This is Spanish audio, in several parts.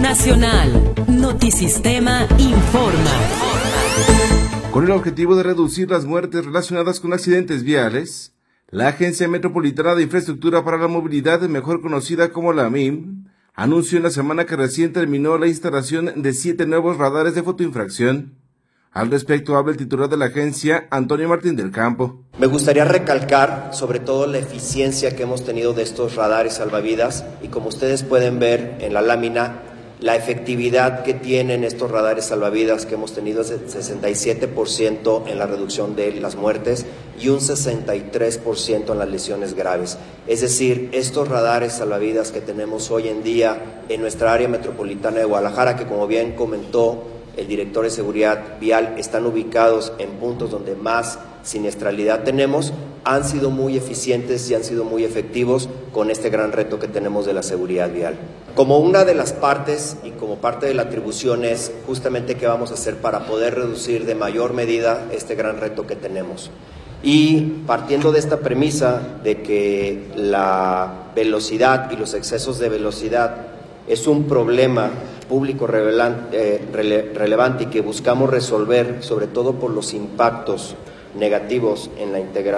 Nacional. Notisistema informa. Con el objetivo de reducir las muertes relacionadas con accidentes viales, la Agencia Metropolitana de Infraestructura para la Movilidad, mejor conocida como la AMIM, anunció en la semana que recién terminó la instalación de 7 nuevos radares de fotoinfracción. Al respecto habla el titular de la agencia, Antonio Martín del Campo. Me gustaría recalcar sobre todo la eficiencia que hemos tenido de estos radares salvavidas y como ustedes pueden ver en la lámina, la efectividad que tienen estos radares salvavidas que hemos tenido es de 67% en la reducción de las muertes y un 63% en las lesiones graves. Es decir, estos radares salvavidas que tenemos hoy en día en nuestra área metropolitana de Guadalajara, que como bien comentó el director de seguridad vial, están ubicados en puntos donde más siniestralidad tenemos, han sido muy eficientes y han sido muy efectivos con este gran reto que tenemos de la seguridad vial. Como una de las partes y como parte de la atribución es justamente qué vamos a hacer para poder reducir de mayor medida este gran reto que tenemos. Y partiendo de esta premisa de que la velocidad y los excesos de velocidad es un problema público relevante y que buscamos resolver, sobre todo por los impactos negativos en la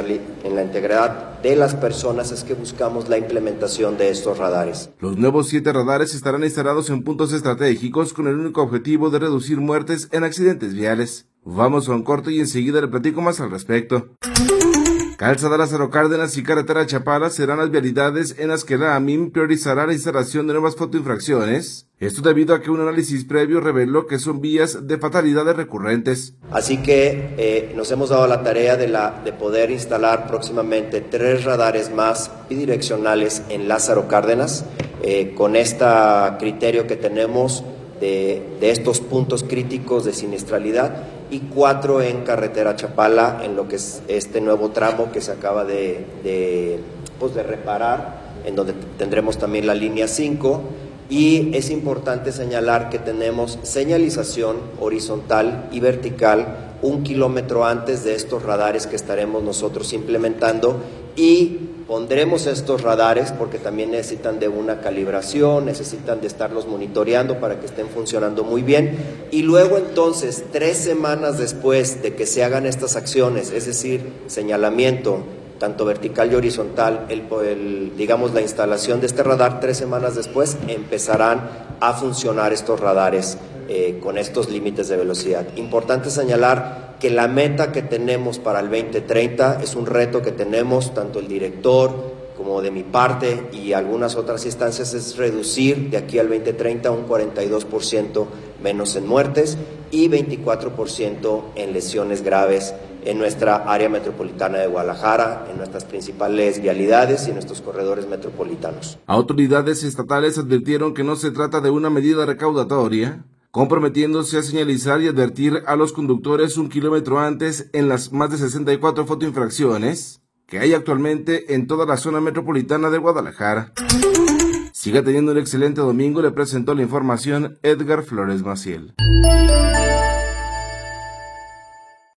integridad de las personas, es que buscamos la implementación de estos radares. Los nuevos 7 radares estarán instalados en puntos estratégicos con el único objetivo de reducir muertes en accidentes viales. Vamos a un corto y enseguida le platico más al respecto. Calzada Lázaro Cárdenas y Carretera Chapala serán las vialidades en las que la AMIM priorizará la instalación de nuevas fotoinfracciones. Esto debido a que un análisis previo reveló que son vías de fatalidades recurrentes. Así que nos hemos dado la tarea de poder instalar próximamente 3 radares más bidireccionales en Lázaro Cárdenas, con este criterio que tenemos de estos puntos críticos de siniestralidad, y 4 en Carretera Chapala, en lo que es este nuevo tramo que se acaba de reparar, en donde tendremos también la línea 5. Y es importante señalar que tenemos señalización horizontal y vertical 1 kilómetro antes de estos radares que estaremos nosotros implementando, y pondremos estos radares porque también necesitan de una calibración, necesitan de estarlos monitoreando para que estén funcionando muy bien, y luego entonces 3 semanas después de que se hagan estas acciones, es decir, señalamiento tanto vertical y horizontal, digamos la instalación de este radar, 3 semanas después empezarán a funcionar estos radares con estos límites de velocidad. Importante señalar que la meta que tenemos para el 2030 es un reto que tenemos tanto el director como de mi parte y algunas otras instancias, es reducir de aquí al 2030 un 42% menos en muertes y 24% en lesiones graves en nuestra área metropolitana de Guadalajara, en nuestras principales vialidades y en nuestros corredores metropolitanos. Autoridades estatales advirtieron que no se trata de una medida recaudatoria, comprometiéndose a señalizar y advertir a los conductores 1 kilómetro antes en las más de 64 fotoinfracciones que hay actualmente en toda la zona metropolitana de Guadalajara. Siga teniendo un excelente domingo, le presentó la información Edgar Flores Maciel.